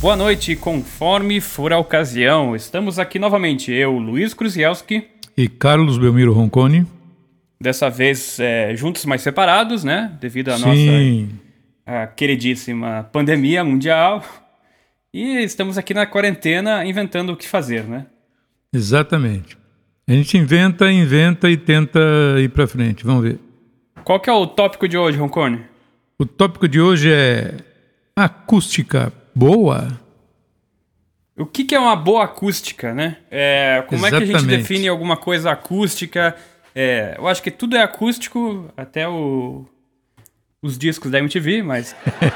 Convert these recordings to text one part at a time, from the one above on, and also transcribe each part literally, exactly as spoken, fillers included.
Boa noite, conforme for a ocasião. Estamos aqui novamente, eu, Luiz Kruzielski. E Carlos Belmiro Ronconi. Dessa vez é, juntos, mas separados, né? Devido à Sim. nossa a queridíssima pandemia mundial. E estamos aqui na quarentena inventando o que fazer, né? Exatamente. A gente inventa, inventa e tenta ir pra frente. Vamos ver. Qual que é o tópico de hoje, Ronconi? O tópico de hoje é acústica boa. O que, que é uma boa acústica, né? É, como Exatamente. é que a gente define alguma coisa acústica? É, eu acho que tudo é acústico, até o, os discos da M T V, mas...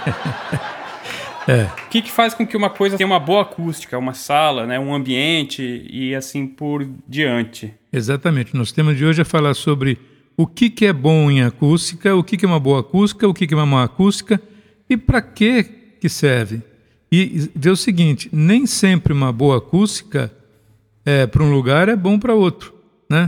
é. O que, que faz com que uma coisa tenha uma boa acústica? Uma sala, né? Um ambiente e assim por diante. Exatamente. Nosso tema de hoje é falar sobre o que, que é bom em acústica, o que, que é uma boa acústica, o que, que é uma má acústica e para que que serve. E ver o seguinte, nem sempre uma boa acústica é, para um lugar é bom para outro, né?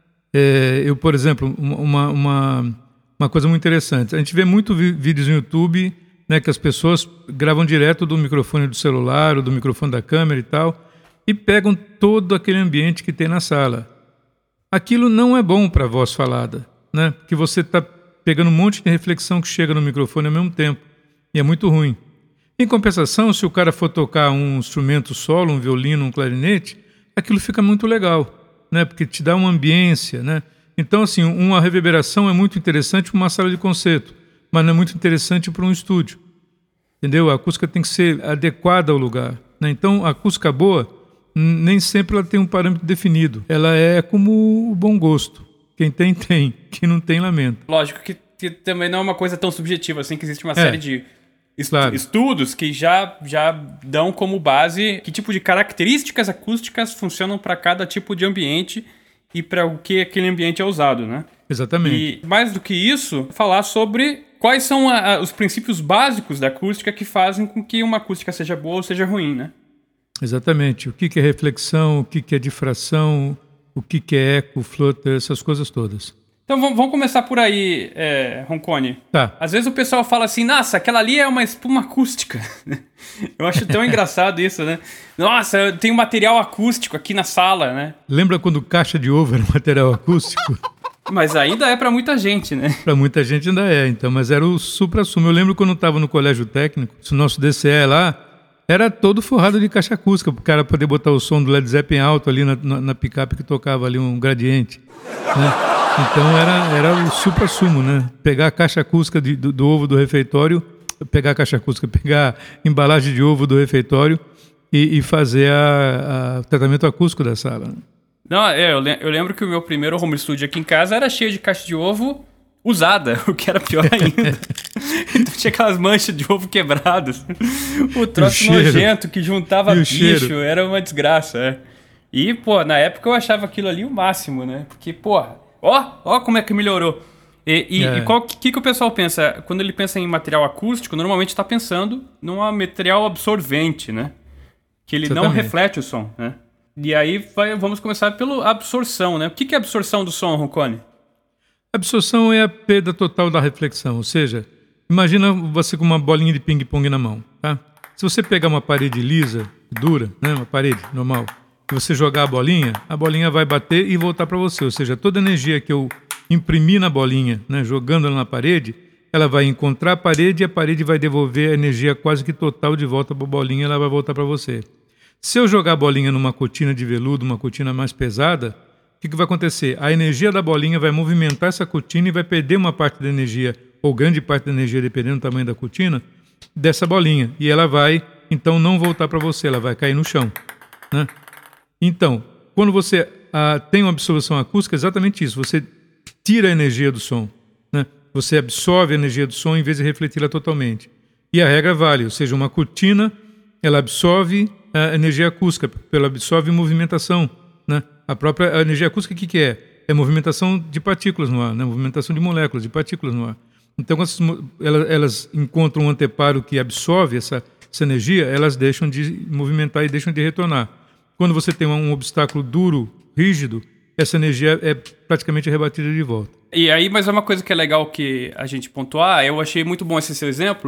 É, eu, por exemplo, uma, uma, uma coisa muito interessante, a gente vê muito vi- vídeos no YouTube, né, que as pessoas gravam direto do microfone do celular ou do microfone da câmera e tal, e pegam todo aquele ambiente que tem na sala. Aquilo não é bom para a voz falada, né? Porque você está pegando um monte de reflexão que chega no microfone ao mesmo tempo, e é muito ruim. Em compensação, se o cara for tocar um instrumento solo, um violino, um clarinete, aquilo fica muito legal, né? Porque te dá uma ambiência, né? Então, assim, uma reverberação é muito interessante para uma sala de concerto, mas não é muito interessante para um estúdio, entendeu? A acústica tem que ser adequada ao lugar, né? Então, a acústica boa, nem sempre ela tem um parâmetro definido. Ela é como o bom gosto. Quem tem, tem. Quem não tem, lamenta. Lógico que, que também não é uma coisa tão subjetiva assim, que existe uma É. série de... Estu- Claro. Estudos que já, já dão como base que tipo de características acústicas funcionam para cada tipo de ambiente e para o que aquele ambiente é usado, né? Exatamente. E mais do que isso, falar sobre quais são a- a- os princípios básicos da acústica que fazem com que uma acústica seja boa ou seja ruim, né? Exatamente. O que que é reflexão, o que que é difração, o que que é eco, flutter, essas coisas todas. Então vamos, vamos começar por aí, é, Ronconi. Tá. Às vezes o pessoal fala assim, nossa, aquela ali é uma espuma acústica. Eu acho tão engraçado isso, né? Nossa, eu tenho material acústico aqui na sala, né? Lembra quando caixa de ovo era material acústico? Mas ainda é pra muita gente, né? Para muita gente ainda é, então, mas era o supra-sumo. Eu lembro quando eu estava no colégio técnico, o nosso D C E lá era todo forrado de caixa acústica, para o cara poder botar o som do Led Zeppelin alto ali na, na, na picape que tocava ali um gradiente, né? Então era, era o supra-sumo, né? Pegar a caixa acústica de, do, do ovo do refeitório, pegar a caixa acústica, pegar a embalagem de ovo do refeitório e, e fazer a, a, o tratamento acústico da sala, né? Não, é, eu, le- eu lembro que o meu primeiro home studio aqui em casa era cheio de caixa de ovo usada, o que era pior ainda. Então tinha aquelas manchas de ovo quebradas. O troço cheiro. nojento que juntava E o bicho, cheiro. era uma desgraça, é. E, pô, na época eu achava aquilo ali o máximo, né? Porque, pô, ó, ó como é que melhorou. E, e, É. e qual que, que o pessoal pensa? Quando ele pensa em material acústico, normalmente está pensando num material absorvente, né? Que ele não Exatamente. reflete o som, né? E aí vai- vamos começar pela absorção, né? O que, que é absorção do som, Ronconi? Absorção é a perda total da reflexão, ou seja, imagina você com uma bolinha de ping-pong na mão, tá? Se você pegar uma parede lisa, dura, né, uma parede normal, e você jogar a bolinha, a bolinha vai bater e voltar para você, ou seja, toda a energia que eu imprimi na bolinha, né, jogando ela na parede, ela vai encontrar a parede e a parede vai devolver a energia quase que total de volta para a bolinha e ela vai voltar para você. Se eu jogar a bolinha numa cortina de veludo, uma cortina mais pesada, o que, que vai acontecer? A energia da bolinha vai movimentar essa cortina e vai perder uma parte da energia, ou grande parte da energia, dependendo do tamanho da cortina, dessa bolinha. E ela vai, então, não voltar para você, ela vai cair no chão, né? Então, quando você ah, tem uma absorção acústica, é exatamente isso. Você tira a energia do som, né? Você absorve a energia do som em vez de refleti-la totalmente. E a regra vale, ou seja, uma cortina, ela absorve a energia acústica, ela absorve movimentação, né? A própria a energia acústica, o que, que é? É movimentação de partículas no ar, né? Movimentação de moléculas, de partículas no ar. Então, quando essas mo- elas, elas encontram um anteparo que absorve essa, essa energia, elas deixam de movimentar e deixam de retornar. Quando você tem um, um obstáculo duro, rígido, essa energia é praticamente rebatida de volta. E aí, mas é uma coisa que é legal que a gente pontuar, eu achei muito bom esse seu exemplo,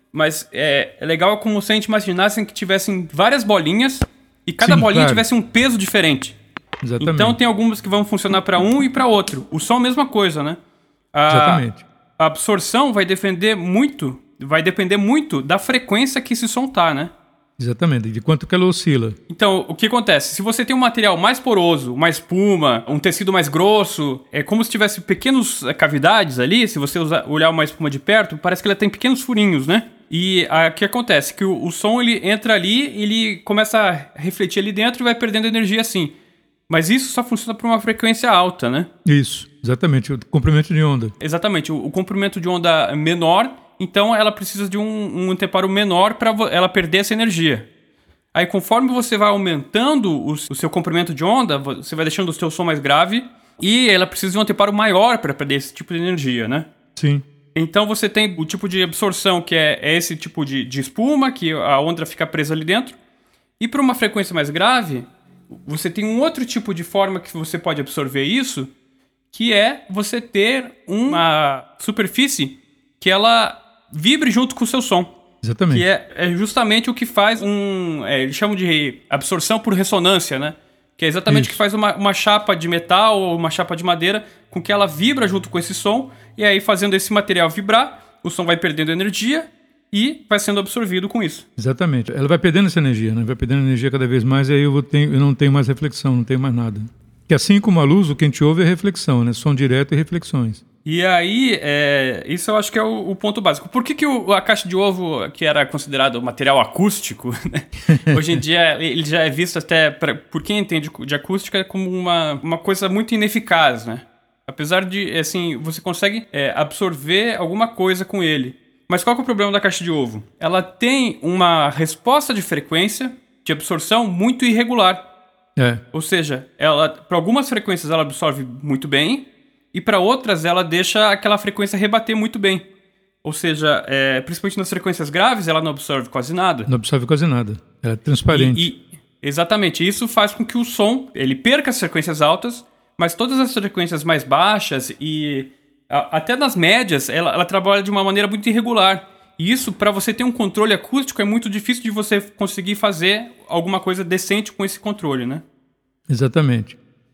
mas é, é legal como se a gente imaginasse que tivessem várias bolinhas e cada Sim, bolinha claro. tivesse um peso diferente. Exatamente. Então tem algumas que vão funcionar para um e para outro. O som é a mesma coisa, né? A, Exatamente. A absorção vai depender muito, vai depender muito da frequência que esse som tá, né? Exatamente, de quanto que ela oscila. Então, o que acontece? Se você tem um material mais poroso, uma espuma, um tecido mais grosso, é como se tivesse pequenas cavidades ali, se você usar, olhar uma espuma de perto, parece que ela tem pequenos furinhos, né? E o que acontece? Que o, o som, ele entra ali, ele começa a refletir ali dentro e vai perdendo energia assim. Mas isso só funciona para uma frequência alta, né? Isso, exatamente, o comprimento de onda. Exatamente, o, o comprimento de onda menor, então ela precisa de um, um anteparo menor para ela perder essa energia. Aí conforme você vai aumentando o, o seu comprimento de onda, você vai deixando o seu som mais grave e ela precisa de um anteparo maior para perder esse tipo de energia, né? Sim. Então você tem o tipo de absorção que é, é esse tipo de, de espuma, que a onda fica presa ali dentro. E para uma frequência mais grave, você tem um outro tipo de forma que você pode absorver isso, que é você ter uma superfície que ela vibre junto com o seu som. Exatamente. Que é, é justamente o que faz um... É, eles chamam de absorção por ressonância, né? Que é exatamente Isso. o que faz uma, uma chapa de metal ou uma chapa de madeira com que ela vibra junto com esse som. E aí, fazendo esse material vibrar, o som vai perdendo energia e vai sendo absorvido com isso. Exatamente. Ela vai perdendo essa energia, né? Vai perdendo energia cada vez mais e aí eu, vou ter, eu não tenho mais reflexão, não tenho mais nada. Que assim como a luz, o que a gente ouve é reflexão, né? Som direto e reflexões. E aí, é, isso eu acho que é o, o ponto básico. Por que, que o, a caixa de ovo, que era considerado material acústico, né? Hoje em dia ele já é visto até, pra, por quem entende de acústica, como uma, uma coisa muito ineficaz, né? Apesar de, assim, você consegue é, absorver alguma coisa com ele. Mas qual que é o problema da caixa de ovo? Ela tem uma resposta de frequência de absorção muito irregular. É. Ou seja, ela, para algumas frequências ela absorve muito bem, e para outras ela deixa aquela frequência rebater muito bem. Ou seja, é, principalmente nas frequências graves, ela não absorve quase nada. Não absorve quase nada. Ela é transparente. E, e, exatamente. Isso faz com que o som ele perca as frequências altas, mas todas as frequências mais baixas e a, até nas médias, ela, ela trabalha de uma maneira muito irregular. E isso, para você ter um controle acústico, é muito difícil de você conseguir fazer alguma coisa decente com esse controle, né? Exatamente.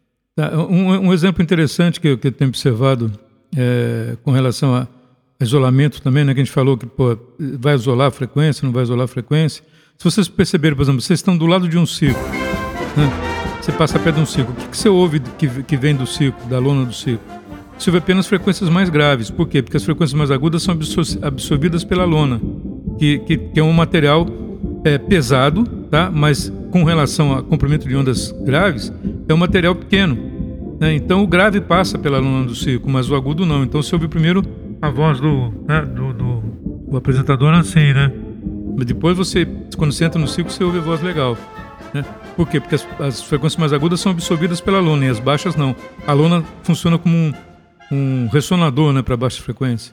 Um, um exemplo interessante que eu, que eu tenho observado é, com relação a isolamento também, né, que a gente falou que pô, vai isolar a frequência, não vai isolar a frequência. Se vocês perceberem, por exemplo, vocês estão do lado de um circo, né? Você passa perto de um circo. O que, que você ouve que, que vem do circo, da lona do circo? Você ouve apenas frequências mais graves. Por quê? Porque as frequências mais agudas são absor- absorvidas pela lona, que, que, que é um material é, pesado, tá? Mas com relação a comprimento de ondas graves, é um material pequeno, né? Então o grave passa pela lona do circo, mas o agudo não. Então você ouve primeiro a voz do, né, do, do, do apresentador assim, né? Mas depois você, quando você entra no circo, você ouve a voz legal, né? Por quê? Porque as, as frequências mais agudas são absorvidas pela lona e as baixas não. A lona funciona como um, um ressonador, né, para baixa frequência.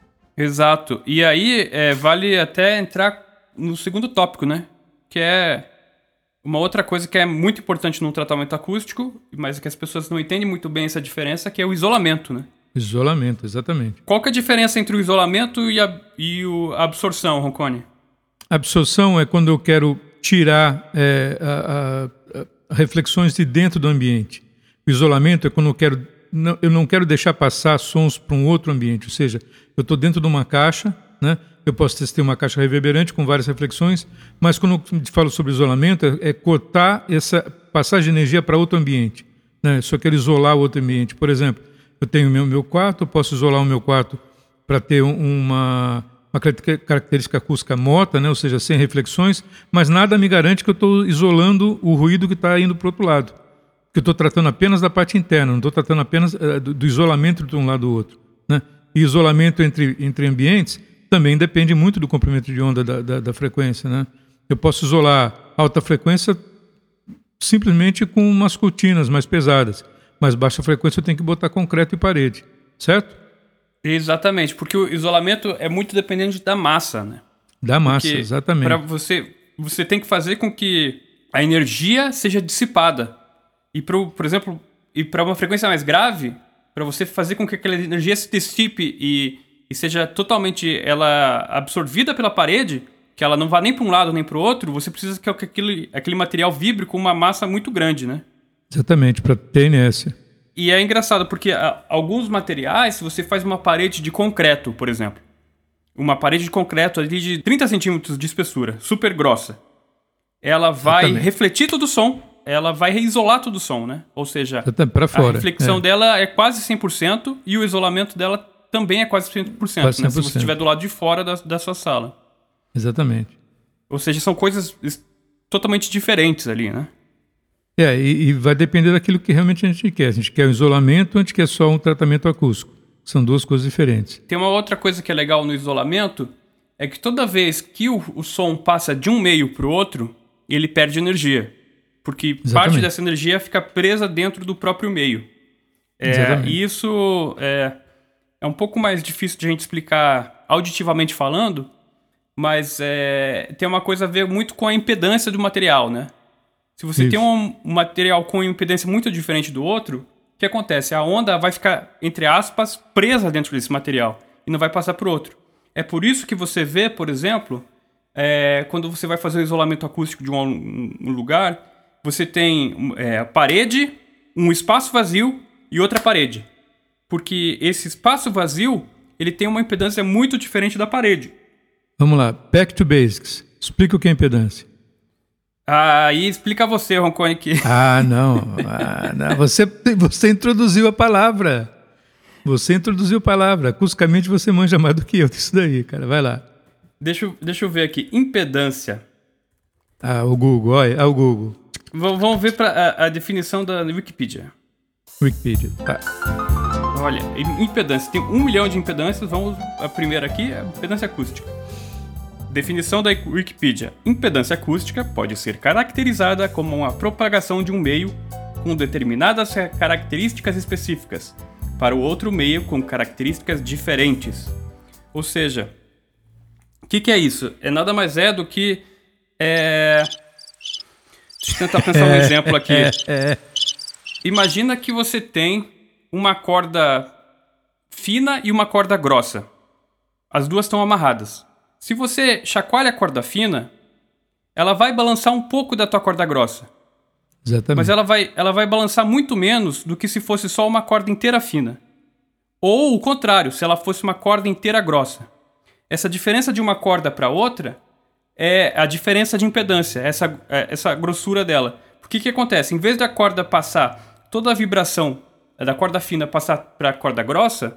Exato. E aí é, vale até entrar no segundo tópico, né? Que é uma outra coisa que é muito importante num tratamento acústico, mas que as pessoas não entendem muito bem essa diferença, que é o isolamento, né? Isolamento, exatamente. Qual que é a diferença entre o isolamento e a, e o, a absorção, Roncone? A absorção é quando eu quero tirar é, a, a, a reflexões de dentro do ambiente. O isolamento é quando eu quero, não, eu não quero deixar passar sons para um outro ambiente. Ou seja, eu estou dentro de uma caixa, né? Eu posso ter uma caixa reverberante com várias reflexões, mas quando eu falo sobre isolamento, é, é cortar essa passagem de energia para outro ambiente, né? Eu só quero isolar o outro ambiente. Por exemplo, eu tenho o meu, meu quarto, eu posso isolar o meu quarto para ter uma, uma característica acústica morta, né? Ou seja, sem reflexões, mas nada me garante que eu estou isolando o ruído que está indo para o outro lado. Porque eu estou tratando apenas da parte interna, não estou tratando apenas uh, do, do isolamento de um lado do outro, né? E isolamento entre, entre ambientes também depende muito do comprimento de onda da, da, da frequência, né? Eu posso isolar alta frequência simplesmente com umas cortinas mais pesadas, mas baixa frequência eu tenho que botar concreto e parede, certo? Exatamente, porque o isolamento é muito dependente da massa, né? Da massa, porque exatamente. Para você, você tem que fazer com que a energia seja dissipada. E, pro, por exemplo, e para uma frequência mais grave, para você fazer com que aquela energia se dissipe e, e seja totalmente ela absorvida pela parede, que ela não vá nem para um lado nem para o outro, você precisa que aquele, aquele material vibre com uma massa muito grande, né? Exatamente, para ter inércia. E é engraçado, porque a, alguns materiais, se você faz uma parede de concreto, por exemplo, uma parede de concreto ali de trinta centímetros de espessura, super grossa, ela vai Exatamente. refletir todo o som, ela vai isolar todo o som, né? Ou seja, pra fora. a reflexão é. dela é quase cem por cento e o isolamento dela também é quase cem por cento, quase cem por cento. Né? Se você estiver do lado de fora da, da sua sala. Exatamente. Ou seja, são coisas totalmente diferentes ali, né? É, e, e vai depender daquilo que realmente a gente quer. A gente quer o isolamento ou a gente quer só um tratamento acústico. São duas coisas diferentes. Tem uma outra coisa que é legal no isolamento, é que toda vez que o, o som passa de um meio para o outro, ele perde energia. Porque Exatamente. parte dessa energia fica presa dentro do próprio meio. É, e isso é, é um pouco mais difícil de a gente explicar auditivamente falando, mas é, tem uma coisa a ver muito com a impedância do material, né? Se você Isso. tem um material com impedância muito diferente do outro, o que acontece? A onda vai ficar, entre aspas, presa dentro desse material e não vai passar para o outro. É por isso que você vê, por exemplo, é, quando você vai fazer o isolamento acústico de um, um lugar, você tem é, a parede, um espaço vazio e outra parede. Porque esse espaço vazio, ele tem uma impedância muito diferente da parede. Vamos lá, back to basics. Explica o que é impedância. Aí explica você, Roncone, que... Ah, não. Ah, não. Você, você introduziu a palavra. Você introduziu a palavra. Acusticamente você manja mais do que eu disso daí, cara. Vai lá. Deixa, eu- deixa eu ver aqui. Impedância. Ah, o Google, olha, ah, o Google. V- vamos ver pra, a, a definição da Wikipedia. Wikipedia. Tá. Olha, im- impedância. Tem um milhão de impedâncias. Vamos, a primeira aqui é impedância acústica. Definição da Wikipedia. Impedância acústica pode ser caracterizada como uma propagação de um meio com determinadas características específicas para o outro meio com características diferentes. Ou seja, o que, que é isso? É nada mais é do que... É... Deixa eu tentar pensar um exemplo aqui. Imagina que você tem uma corda fina e uma corda grossa. As duas estão amarradas. Se você chacoalha a corda fina, ela vai balançar um pouco da tua corda grossa. Exatamente. Mas ela vai, ela vai balançar muito menos do que se fosse só uma corda inteira fina. Ou o contrário, se ela fosse uma corda inteira grossa. Essa diferença de uma corda para outra é a diferença de impedância, essa, essa grossura dela. Porque o que acontece? Em vez da corda passar, toda a vibração da corda fina passar para a corda grossa,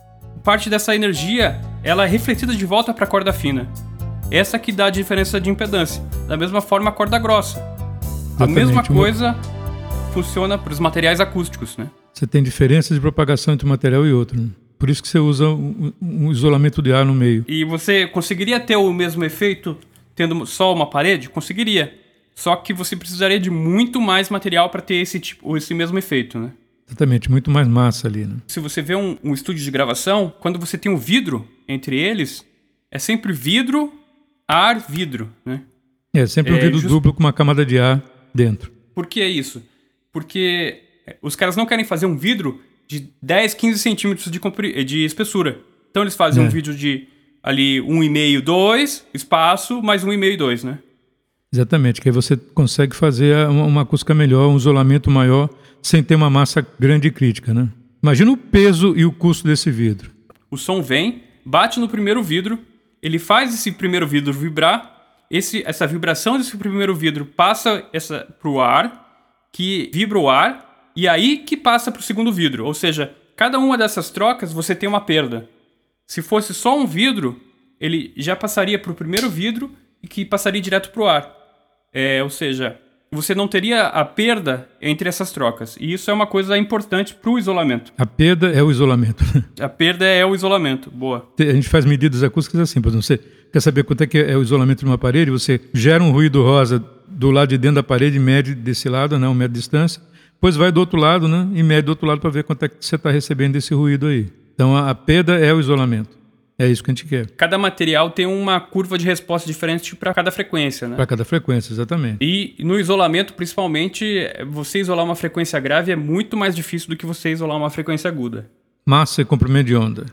parte dessa energia ela é refletida de volta para a corda fina. Essa que dá a diferença de impedância. Da mesma forma, a corda grossa. A Exatamente. mesma Uma- coisa funciona para os materiais acústicos, né? Você tem diferenças de propagação entre um material e outro, né? Por isso que você usa um, um isolamento de ar no meio. E você conseguiria ter o mesmo efeito tendo só uma parede? Conseguiria. Só que você precisaria de muito mais material para ter esse, tipo, esse mesmo efeito, né? Exatamente, muito mais massa ali, né? Se você vê um, um estúdio de gravação, quando você tem um vidro entre eles, é sempre vidro, ar, vidro, né? É sempre um É, vidro just- duplo com uma camada de ar dentro. Por que é isso? Porque os caras não querem fazer um vidro de dez, quinze centímetros de, compri- de espessura. Então eles fazem É. um vidro de ali um e meio, dois, espaço, mais um e meio, dois, né? Exatamente, que aí você consegue fazer a- uma, uma acústica melhor, um isolamento maior, sem ter uma massa grande e crítica, né? Imagina o peso e o custo desse vidro. O som vem, bate no primeiro vidro, ele faz esse primeiro vidro vibrar, esse, essa vibração desse primeiro vidro passa essa, pro ar, que vibra o ar, e aí que passa pro segundo vidro. Ou seja, cada uma dessas trocas você tem uma perda. Se fosse só um vidro, ele já passaria pro primeiro vidro e que passaria direto pro ar. É, ou seja, você não teria a perda entre essas trocas. E isso é uma coisa importante pro isolamento. A perda é o isolamento. A perda é o isolamento. Boa. A gente faz medidas acústicas assim, por exemplo, você quer saber quanto é que é o isolamento de uma parede, você gera um ruído rosa do lado de dentro da parede, mede desse lado, né, um metro de distância, depois vai do outro lado, né, e mede do outro lado para ver quanto é que você está recebendo desse ruído aí. Então a, a perda é o isolamento. É isso que a gente quer. Cada material tem uma curva de resposta diferente para cada frequência, né? Para cada frequência, exatamente. E no isolamento, principalmente, você isolar uma frequência grave é muito mais difícil do que você isolar uma frequência aguda. Massa e comprimento de onda.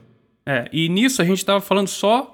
É, e nisso a gente estava falando só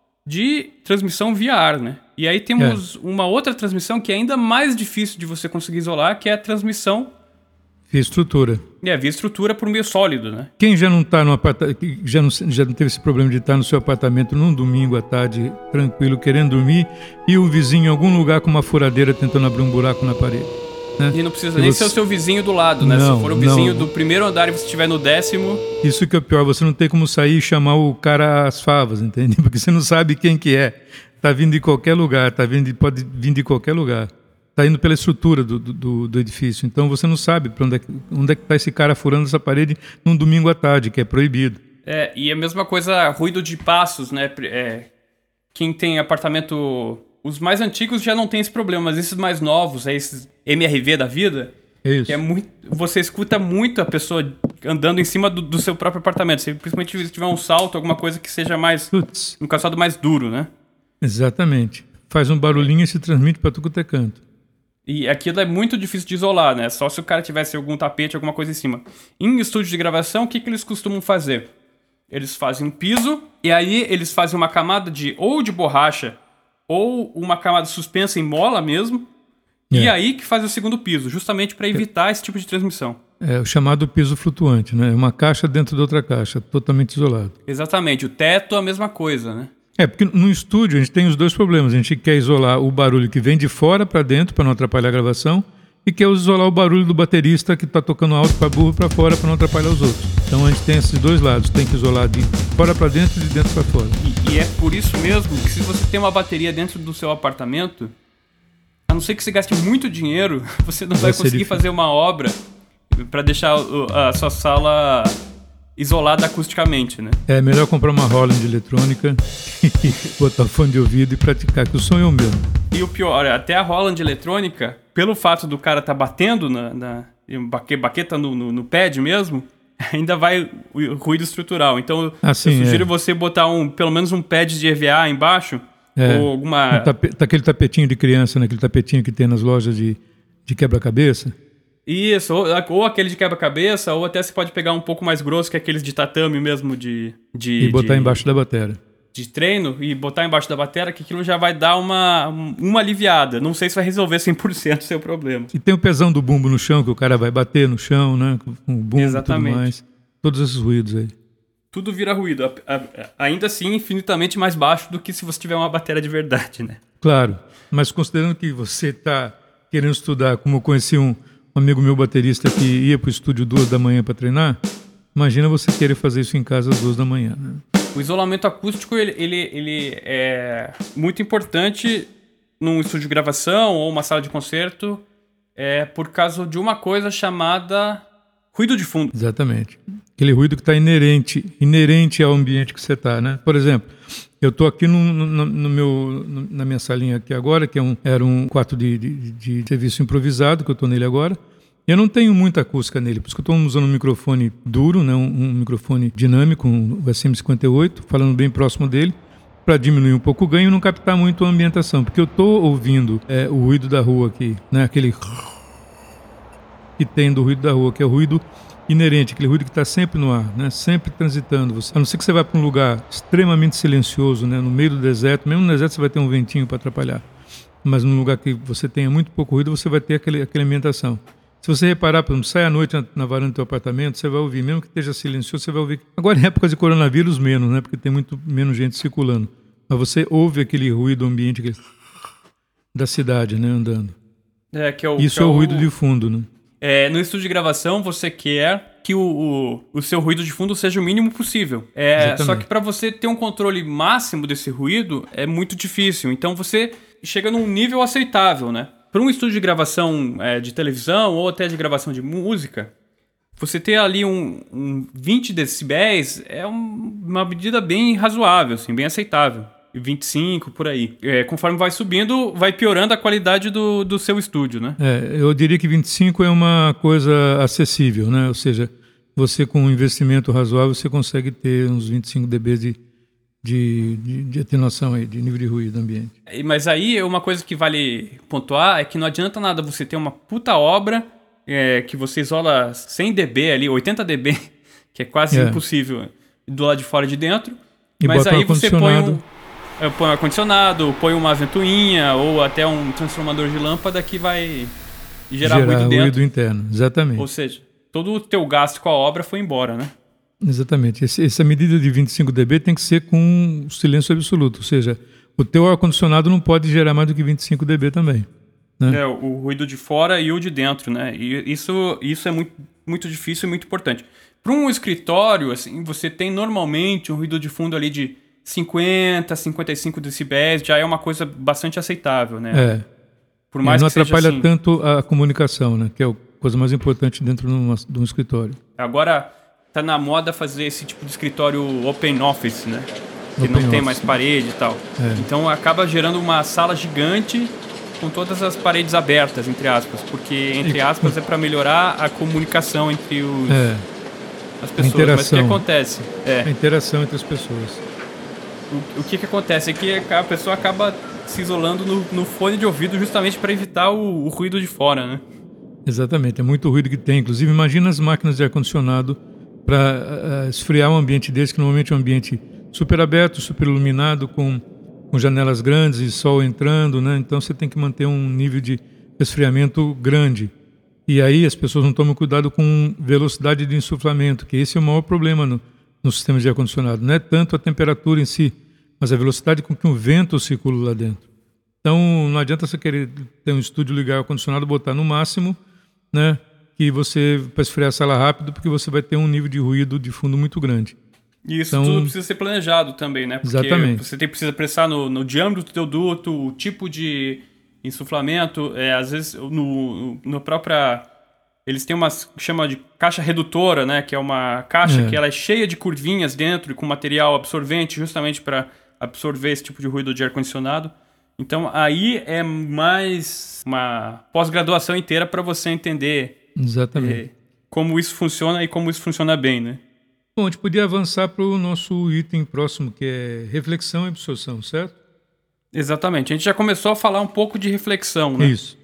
de transmissão via ar, né? E aí temos é. uma outra transmissão que é ainda mais difícil de você conseguir isolar, que é a transmissão via estrutura. É, via estrutura por meio sólido, né? Quem já não tá no apartamento, já não, já não teve esse problema de estar no seu apartamento num domingo à tarde, tranquilo, querendo dormir, e o vizinho em algum lugar com uma furadeira tentando abrir um buraco na parede. Né? E não precisa e nem você... ser o seu vizinho do lado, né? Não, se for o vizinho não. do primeiro andar e você estiver no décimo... Isso que é pior, você não tem como sair e chamar o cara às favas, entende? Porque você não sabe quem que é. Tá vindo de qualquer lugar, tá vindo de, pode vir de qualquer lugar. Tá indo pela estrutura do, do, do edifício. Então você não sabe para onde é, onde é que tá esse cara furando essa parede num domingo à tarde, que é proibido. É, e a mesma coisa, ruído de passos, né? É, quem tem apartamento... Os mais antigos já não tem esse problema, mas esses mais novos, é esses M R V da vida, Isso. que é muito, você escuta muito a pessoa andando em cima do, do seu próprio apartamento, se, principalmente se tiver um salto, alguma coisa que seja mais, Putz. um calçado mais duro, né? Exatamente. Faz um barulhinho e se transmite para tudo quanto é canto. E aquilo é muito difícil de isolar, né? Só se o cara tivesse algum tapete, alguma coisa em cima. Em estúdio de gravação, o que, que eles costumam fazer? Eles fazem um piso, e aí eles fazem uma camada de ou de borracha, ou uma camada suspensa em mola mesmo, é. e aí que faz o segundo piso, justamente para evitar é. esse tipo de transmissão. É o chamado piso flutuante, né? Uma caixa dentro de outra caixa, totalmente isolado. Exatamente. O teto é a mesma coisa, né? É, porque no estúdio a gente tem os dois problemas. A gente quer isolar o barulho que vem de fora para dentro, para não atrapalhar a gravação, e quer isolar o barulho do baterista que está tocando alto para burro para fora, para não atrapalhar os outros. Então a gente tem esses dois lados. Tem que isolar de fora para dentro e de dentro para fora. E, e é por isso mesmo que se você tem uma bateria dentro do seu apartamento, a não ser que você gaste muito dinheiro, você não vai, vai conseguir difícil. fazer uma obra para deixar a sua sala isolada acusticamente, né? É melhor comprar uma Roland eletrônica e botar fone de ouvido e praticar, que o som é o mesmo. E o pior, até a Roland eletrônica, pelo fato do cara estar tá batendo na, na baqueta no, no, no pad mesmo, ainda vai o ruído estrutural. Então, assim, eu sugiro é. você botar um, pelo menos um pad de E V A embaixo, é. ou alguma... Um tape, aquele tapetinho de criança, né? Aquele tapetinho que tem nas lojas de, de quebra-cabeça. Isso, ou, ou aquele de quebra-cabeça, ou até você pode pegar um pouco mais grosso, que é aqueles de tatame mesmo, de... de e botar de, embaixo da bateria. De treino, e botar embaixo da bateria, que aquilo já vai dar uma, uma aliviada. Não sei se vai resolver cem por cento o seu problema. E tem o pesão do bumbo no chão, que o cara vai bater no chão, né? Com o bumbo e tudo mais. Todos esses ruídos aí. Tudo vira ruído. A, a, ainda assim, infinitamente mais baixo do que se você tiver uma bateria de verdade, né? Claro, mas considerando que você está querendo estudar, como eu conheci um... Um amigo meu baterista que ia para o estúdio duas da manhã para treinar, imagina você querer fazer isso em casa às duas da manhã. Né? O isolamento acústico ele, ele, ele é muito importante num estúdio de gravação ou uma sala de concerto é, por causa de uma coisa chamada ruído de fundo. Exatamente. Aquele ruído que está inerente, inerente ao ambiente que você está, né? Por exemplo, eu estou aqui no, no, no meu, no, na minha salinha aqui agora, que é um, era um quarto de, de, de serviço improvisado, que eu estou nele agora. Eu não tenho muita acústica nele, por isso que eu estou usando um microfone duro, né? um, um microfone dinâmico, um S M cinquenta e oito, falando bem próximo dele, para diminuir um pouco o ganho e não captar muito a ambientação, porque eu estou ouvindo é, o ruído da rua aqui, né? Aquele que tem do ruído da rua, que é o ruído inerente, aquele ruído que está sempre no ar, né? Sempre transitando. Você, a não ser que você vá para um lugar extremamente silencioso, né? No meio do deserto, mesmo no deserto você vai ter um ventinho para atrapalhar, mas num lugar que você tenha muito pouco ruído, você vai ter aquele, aquela ambientação. Se você reparar, por exemplo, sai à noite na, na varanda do teu apartamento, você vai ouvir, mesmo que esteja silencioso, você vai ouvir. Agora em épocas de coronavírus menos, né? Porque tem muito menos gente circulando, mas você ouve aquele ruído ambiente aquele... da cidade, né? Andando. É, que é o, Isso que é é o o ruído de fundo, né? É, no estúdio de gravação, você quer que o, o, o seu ruído de fundo seja o mínimo possível. É, só que para você ter um controle máximo desse ruído, é muito difícil. Então você chega num nível aceitável, né? Para um estúdio de gravação é, de televisão ou até de gravação de música, você ter ali um, um vinte decibéis é um, uma medida bem razoável, assim, bem aceitável. vinte e cinco, por aí. É, conforme vai subindo, vai piorando a qualidade do, do seu estúdio, né? É, eu diria que vinte e cinco é uma coisa acessível, né? Ou seja, você com um investimento razoável, você consegue ter uns vinte e cinco decibéis de, de, de, de atenuação aí, de nível de ruído do ambiente. Mas aí, uma coisa que vale pontuar é que não adianta nada você ter uma puta obra é, que você isola cem decibéis ali, oitenta decibéis, que é quase é. impossível. do lado de fora e de dentro. E mas aí um você põe um, põe um ar-condicionado, põe uma ventoinha ou até um transformador de lâmpada que vai gerar, gerar ruído dentro. ruído interno, exatamente. Ou seja, todo o teu gasto com a obra foi embora, né? Exatamente. Esse, essa medida de vinte e cinco decibéis tem que ser com silêncio absoluto, ou seja, o teu ar-condicionado não pode gerar mais do que vinte e cinco decibéis também. Né? É, o ruído de fora e o de dentro, né? E isso, isso é muito, muito difícil e muito importante. Para um escritório, assim, você tem normalmente um ruído de fundo ali de cinquenta, cinquenta e cinco decibéis, já é uma coisa bastante aceitável, né? É. Por mais não que atrapalha seja assim, tanto a comunicação, né? Que é a coisa mais importante dentro de um, de um escritório. Agora tá na moda fazer esse tipo de escritório open office, né? Que Open não tem office. mais parede e tal. É. Então acaba gerando uma sala gigante com todas as paredes abertas, entre aspas, porque entre aspas é para melhorar a comunicação entre os É. as pessoas. Mas o que acontece? É, a interação entre as pessoas. O, o que que acontece é que a pessoa acaba se isolando no, no fone de ouvido justamente para evitar o, o ruído de fora, né? Exatamente, é muito ruído que tem. Inclusive, imagina as máquinas de ar-condicionado para uh, esfriar um ambiente desse, que normalmente é um ambiente super aberto, super iluminado, com, com janelas grandes e sol entrando, né? Então você tem que manter um nível de resfriamento grande. E aí as pessoas não tomam cuidado com velocidade de insuflamento, que esse é o maior problema no, no sistema de ar-condicionado. Não é tanto a temperatura em si, mas a velocidade com que o vento circula lá dentro. Então não adianta você querer ter um estúdio, ligar o ar-condicionado, botar no máximo, né? Que você, para esfriar a sala rápido, porque você vai ter um nível de ruído de fundo muito grande. E isso então, tudo precisa ser planejado também, né? Porque exatamente. Você tem, precisa prestar no, no diâmetro do teu duto, o tipo de insuflamento, é, às vezes no, no própria... Eles têm uma que chama de caixa redutora, né? Que é uma caixa é. que ela é cheia de curvinhas dentro e com material absorvente justamente para absorver esse tipo de ruído de ar-condicionado. Então aí é mais uma pós-graduação inteira para você entender exatamente. É, como isso funciona e como isso funciona bem, né? Bom, a gente podia avançar para o nosso item próximo, que é reflexão e absorção, certo? Exatamente. A gente já começou a falar um pouco de reflexão, né? Isso.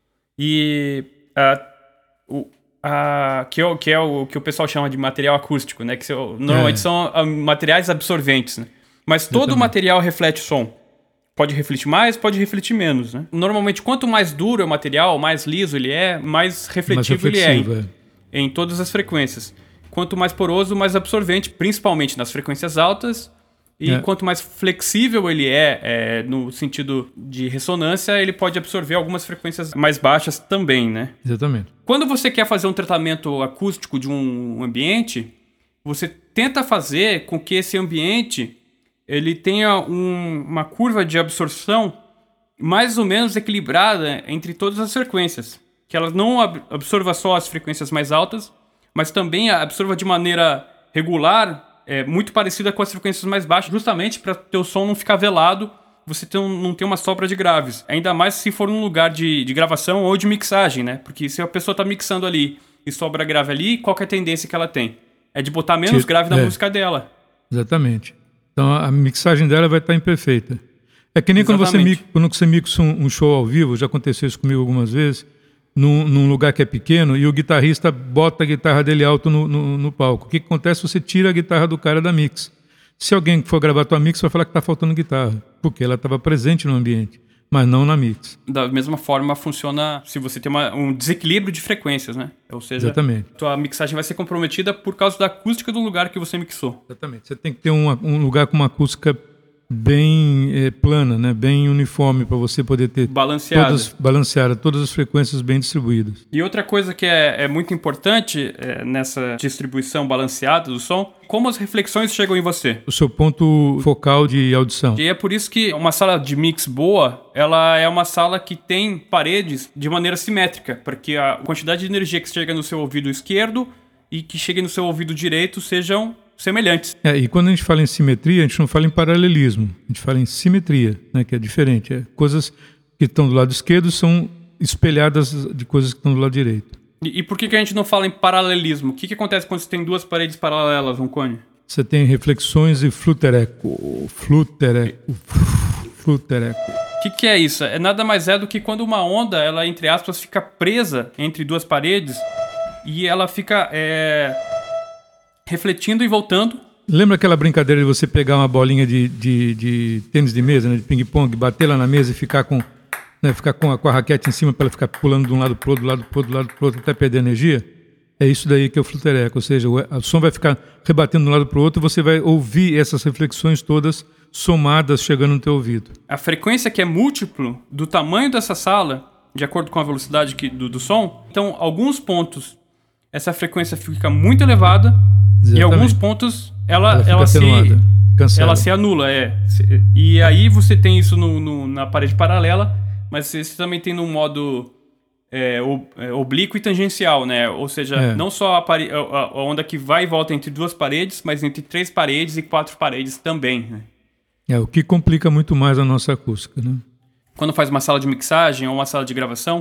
E a, o, a, que, é, que é o que o pessoal chama de material acústico, né? Que são, normalmente é. são a, materiais absorventes, né? Mas todo exatamente. material reflete som. Pode refletir mais, pode refletir menos, né? Normalmente, quanto mais duro é o material, mais liso ele é, mais refletivo, mais reflexivo, ele é, em, é em todas as frequências. Quanto mais poroso, mais absorvente, principalmente nas frequências altas. E é. quanto mais flexível ele é, é, no sentido de ressonância, ele pode absorver algumas frequências mais baixas também, né? Exatamente. Quando você quer fazer um tratamento acústico de um ambiente, você tenta fazer com que esse ambiente ele tenha um, uma curva de absorção mais ou menos equilibrada entre todas as frequências. Que ela não ab- absorva só as frequências mais altas, mas também absorva de maneira regular, é, muito parecida com as frequências mais baixas, justamente para o teu som não ficar velado, você ter um, não ter uma sobra de graves. Ainda mais se for um lugar de, de gravação ou de mixagem, né? Porque se a pessoa está mixando ali e sobra grave ali, qual que é a tendência que ela tem? É de botar menos grave na é. música dela. Exatamente. Então a mixagem dela vai estar imperfeita. É que nem quando você, mixa, quando você mixa um, um show ao vivo, já aconteceu isso comigo algumas vezes, num, num lugar que é pequeno e o guitarrista bota a guitarra dele alto no, no, no palco. O que, que acontece? Você tira a guitarra do cara da mix. Se alguém for gravar a tua mix, vai falar que está faltando guitarra, porque ela estava presente no ambiente, mas não na mix. Da mesma forma funciona se você tem uma, um desequilíbrio de frequências, né? Ou seja, exatamente. Tua mixagem vai ser comprometida por causa da acústica do lugar que você mixou. Exatamente. Você tem que ter um, um lugar com uma acústica bem é, plana, né? Bem uniforme, para você poder ter balanceada. Todas, balanceada, todas as frequências bem distribuídas. E outra coisa que é, é muito importante é, nessa distribuição balanceada do som, como as reflexões chegam em você. O seu ponto focal de audição. E é por isso que uma sala de mix boa, ela é uma sala que tem paredes de maneira simétrica, porque a quantidade de energia que chega no seu ouvido esquerdo e que chega no seu ouvido direito sejam semelhantes. É, e quando a gente fala em simetria, a gente não fala em paralelismo, a gente fala em simetria, né, que é diferente. É, coisas que estão do lado esquerdo são espelhadas de coisas que estão do lado direito. E, e por que, que a gente não fala em paralelismo? O que, que acontece quando você tem duas paredes paralelas, Roncone? Você tem reflexões e flutereco, flutereco, flutereco. O que, que é isso? É nada mais é do que quando uma onda, ela, entre aspas, fica presa entre duas paredes e ela fica... É... refletindo e voltando Lembra aquela brincadeira de você pegar uma bolinha de, de, de tênis de mesa, né, de ping-pong, bater lá na mesa e ficar com, né, ficar com, a, com a raquete em cima para ela ficar pulando de um lado para o outro, do lado para o outro, do lado para o outro, até perder energia? É isso daí que é o Flutereco, ou seja, o, o som vai ficar rebatendo de um lado para o outro e você vai ouvir essas reflexões todas somadas chegando no teu ouvido. A frequência que é múltiplo do tamanho dessa sala, de acordo com a velocidade que, do, do som, então alguns pontos essa frequência fica muito elevada. Exatamente. E alguns pontos ela, ela, ela, se, ela se anula. É. E aí você tem isso no, no, na parede paralela, mas você também tem no modo é, oblíquo e tangencial, né? Ou seja, é. não só a, pare, a, a onda que vai e volta entre duas paredes, mas entre três paredes e quatro paredes também, né? É, o que complica muito mais a nossa acústica, né? Quando faz uma sala de mixagem ou uma sala de gravação,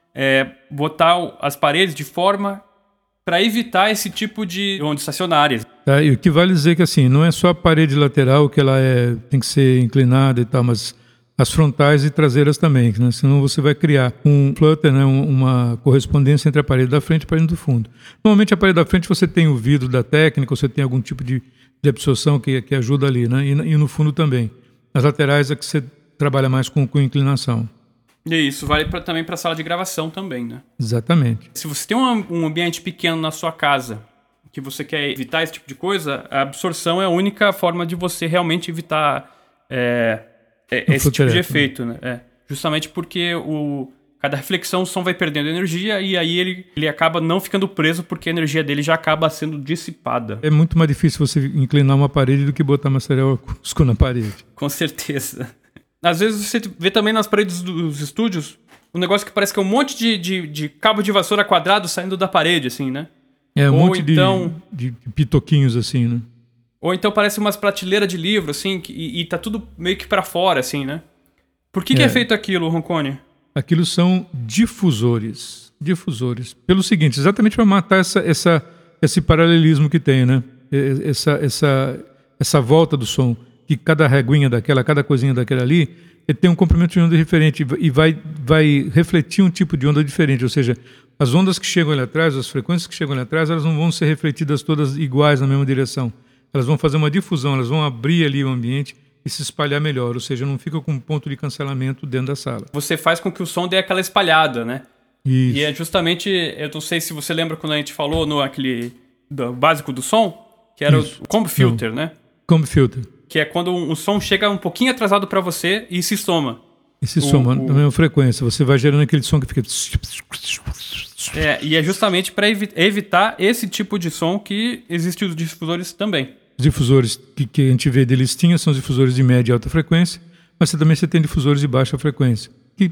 é botar as paredes de forma para evitar esse tipo de ondas estacionárias. Tá, e o que vale dizer que assim, não é só a parede lateral que ela é, tem que ser inclinada e tal, mas as frontais e traseiras também, né? Senão você vai criar um flutter, né? um, uma correspondência entre a parede da frente e a parede do fundo. Normalmente a parede da frente você tem o vidro da técnica, você tem algum tipo de, de absorção que, que ajuda ali, né? E, e no fundo também. As laterais é que você trabalha mais com, com inclinação. E isso vale pra, também para a sala de gravação também, né? Exatamente. Se você tem um, um ambiente pequeno na sua casa, que você quer evitar esse tipo de coisa, a absorção é a única forma de você realmente evitar é, é, esse tipo de efeito, né? É, justamente porque o, cada reflexão o som vai perdendo energia e aí ele, ele acaba não ficando preso porque a energia dele já acaba sendo dissipada. É muito mais difícil você inclinar uma parede do que botar material acústico na parede. Com certeza. Às vezes você vê também nas paredes dos estúdios um negócio que parece que é um monte de, de, de cabo de vassoura quadrado saindo da parede, assim, né? É, um ou monte então, de, de pitoquinhos, assim, né? Ou então parece umas prateleiras de livro, assim, que, e, e tá tudo meio que pra fora, assim, né? Por que é, que é feito aquilo, Roncone? Aquilo são difusores. Difusores. Pelo seguinte, exatamente para matar essa, essa, esse paralelismo que tem, né? Essa, essa, essa volta do som. Que cada reguinha daquela, cada coisinha daquela ali, ele tem um comprimento de onda diferente e vai, vai refletir um tipo de onda diferente. Ou seja, as ondas que chegam ali atrás, as frequências que chegam ali atrás, elas não vão ser refletidas todas iguais na mesma direção. Elas vão fazer uma difusão, elas vão abrir ali o ambiente e se espalhar melhor. Ou seja, não fica com um ponto de cancelamento dentro da sala. Você faz com que o som dê aquela espalhada, né? Isso. E é justamente, eu não sei se você lembra quando a gente falou no aquele do básico do som, que era Isso. o combo filter, não. né? Combo filter. Que é quando um, um som chega um pouquinho atrasado para você e se soma. E se o, soma o... na mesma frequência. Você vai gerando aquele som que fica... É, e é justamente para evi- evitar esse tipo de som que existem os difusores também. Os difusores que, que a gente vê de listinha são os difusores de média e alta frequência, mas você também você tem difusores de baixa frequência, que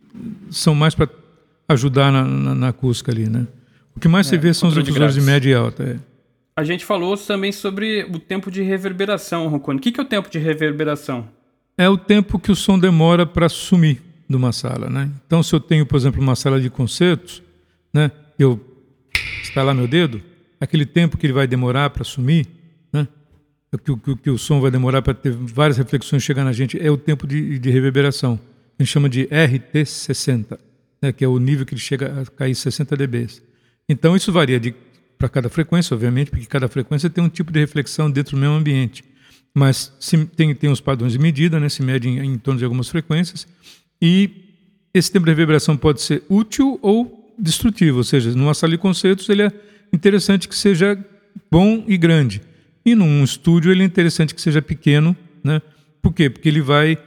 são mais para ajudar na, na, na acústica ali, né? O que mais é, você vê são os difusores de, de média e alta, é. A gente falou também sobre o tempo de reverberação, Roncone. O que é o tempo de reverberação? É o tempo que o som demora para sumir de uma sala, né? Então, se eu tenho, por exemplo, uma sala de concertos, né? Eu estalar meu dedo, aquele tempo que ele vai demorar para sumir, né? Que, que, que o som vai demorar para ter várias reflexões chegar na gente, é o tempo de, de reverberação. A gente chama de R T sessenta, né? Que é o nível que ele chega a cair sessenta decibéis. Então, isso varia de para cada frequência, obviamente, porque cada frequência tem um tipo de reflexão dentro do mesmo ambiente. Mas se, tem, tem os padrões de medida, né? Se mede em, em torno de algumas frequências. E esse tempo de reverberação pode ser útil ou destrutivo. Ou seja, numa sala de concertos ele é interessante que seja bom e grande. E num estúdio ele é interessante que seja pequeno, né? Por quê? Porque ele vai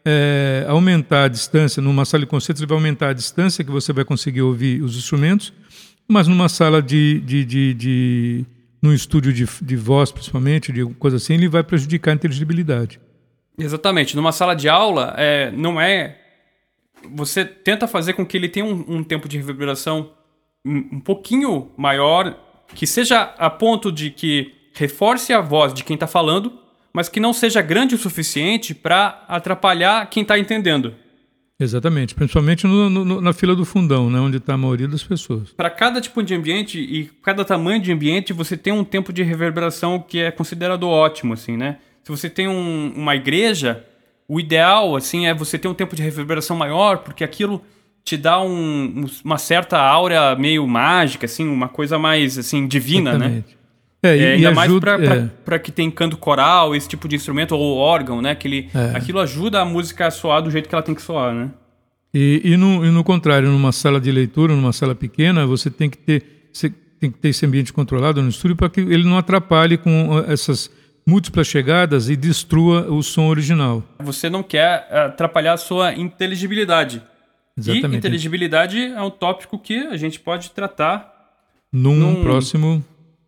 é, aumentar a distância. Numa sala de concertos ele vai aumentar a distância que você vai conseguir ouvir os instrumentos. Mas numa sala de, de, de, de num estúdio de, de voz, principalmente, de coisa assim, ele vai prejudicar a inteligibilidade. Exatamente. Numa sala de aula, é, não é... Você tenta fazer com que ele tenha um, um tempo de reverberação um, um pouquinho maior, que seja a ponto de que reforce a voz de quem está falando, mas que não seja grande o suficiente para atrapalhar quem está entendendo. Exatamente, principalmente no, no, na fila do fundão, né, onde está a maioria das pessoas. Para cada tipo de ambiente e cada tamanho de ambiente, você tem um tempo de reverberação que é considerado ótimo, assim, né? Se você tem um, uma igreja, o ideal, assim, é você ter um tempo de reverberação maior, porque aquilo te dá um, uma certa aura meio mágica, assim, uma coisa mais, assim, divina, Exatamente. né? É, é, ainda mais para é. que tem canto coral, esse tipo de instrumento, ou órgão, né? Que ele, é. Aquilo ajuda a música a soar do jeito que ela tem que soar, né? E, e, no, e no contrário, numa sala de leitura, numa sala pequena, você tem que ter, você tem que ter esse ambiente controlado no estúdio para que ele não atrapalhe com essas múltiplas chegadas e destrua o som original. Você não quer atrapalhar a sua inteligibilidade. Exatamente. E inteligibilidade é um tópico que a gente pode tratar num, num próximo...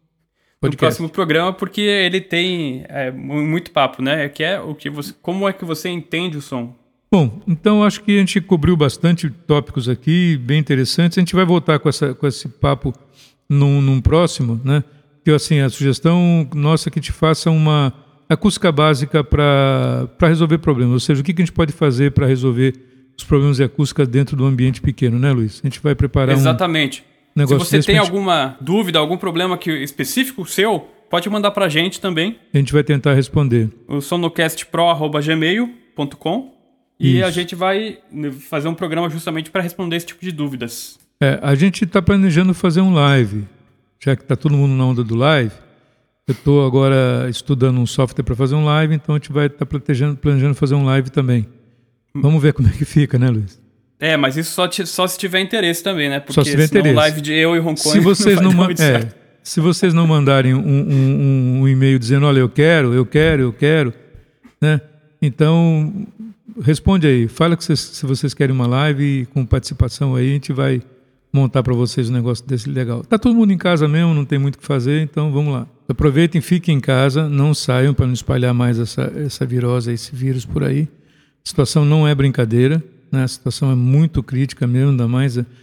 no próximo programa, porque ele tem é, muito papo, né? Que é o que você, como é que você entende o som? Bom, então acho que a gente cobriu bastante tópicos aqui, bem interessantes. A gente vai voltar com, essa, com esse papo num, num próximo, né? Que assim, a sugestão nossa é que te faça uma acústica básica para resolver problemas. Ou seja, o que, que a gente pode fazer para resolver os problemas de acústica dentro do ambiente pequeno, né, Luiz? A gente vai preparar Exatamente. um... Negócio Se você tem gente... alguma dúvida, algum problema que, específico seu, pode mandar pra gente também. A gente vai tentar responder. O sonocast pro arroba gmail ponto com e Isso. a gente vai fazer um programa justamente para responder esse tipo de dúvidas. É, a gente está planejando fazer um live, já que está todo mundo na onda do live. Eu estou agora estudando um software para fazer um live, então a gente vai estar tá planejando, planejando fazer um live também. Vamos ver como é que fica, né, Luiz? É, mas isso só, te, só se tiver interesse também, né? Porque só se tiver senão interesse. Live de eu e Hong Kong se vocês não, não, é, se vocês não mandarem um, um, um e-mail dizendo, olha, eu quero, eu quero, eu quero, né? Então, responde aí. Fala que vocês, se vocês querem uma live com participação aí, a gente vai montar para vocês um negócio desse legal. Tá todo mundo em casa mesmo, não tem muito o que fazer, então vamos lá. Aproveitem, fiquem em casa, não saiam para não espalhar mais essa, essa virose, esse vírus por aí. A situação não é brincadeira. A situação é muito crítica mesmo, ainda mais. É,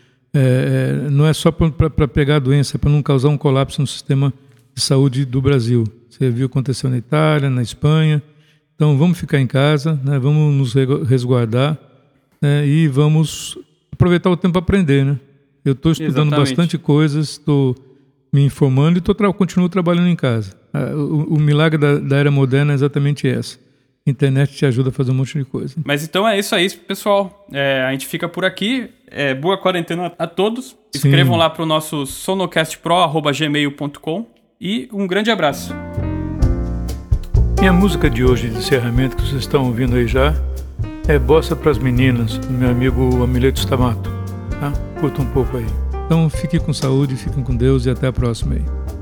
é, não é só para pegar a doença, é para não causar um colapso no sistema de saúde do Brasil. Você viu o que aconteceu na Itália, na Espanha. Então vamos ficar em casa, né? Vamos nos resguardar, né? E vamos aproveitar o tempo para aprender. Né? Eu estou estudando Exatamente. bastante coisas, estou me informando e tô tra- continuo trabalhando em casa. O, o milagre da, da era moderna é exatamente essa. A internet te ajuda a fazer um monte de coisa. Mas então é isso aí, pessoal. É, a gente fica por aqui. É, boa quarentena a todos. Escrevam Sim. lá para o nosso sonocast pro arroba gmail ponto com e um grande abraço. E a música de hoje de encerramento que vocês estão ouvindo aí já é Bossa pras Meninas, do meu amigo Amileto Stamato. Tá? Curta um pouco aí. Então fiquem com saúde, fiquem com Deus e até a próxima aí.